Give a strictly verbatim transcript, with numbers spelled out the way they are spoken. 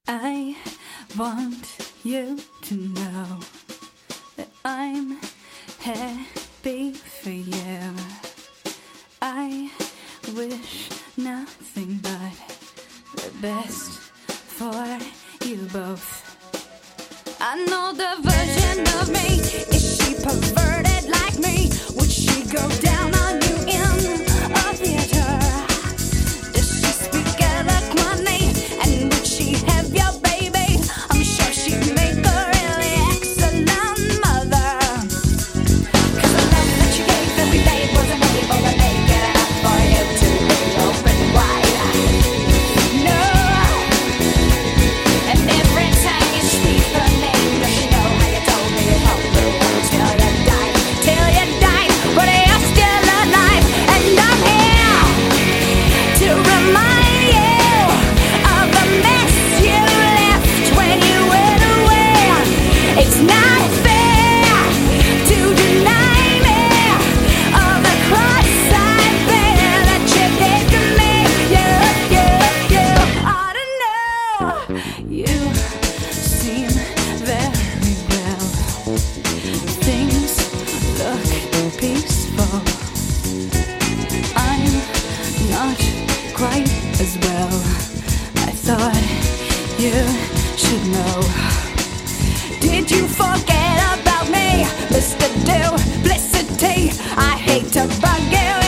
I want you to know that I'm happy for you. I wish nothing but the best for you both. I know the version of me. Is she perverted like me? Would she go down on you in a theater? Does she speak eloquently? And would she have your baby? I'm sure she'd make a really excellent mother. Cause the love that she gave every day wasn't ready for the naked enough for you to be open wide. No. And every time you speak her name, does she know how you told me you hope the world till you die, till you die, but you're still alive, and I'm here to remind you of the mess you left when you went away. It's not fair to deny me of the cross I bear that you gave to me. You, you, you ought to know. You seem very well. Things look peaceful. I'm not quite as well. I thought you should know. Did you forget about me, Mister Duplicity? I hate to bug you.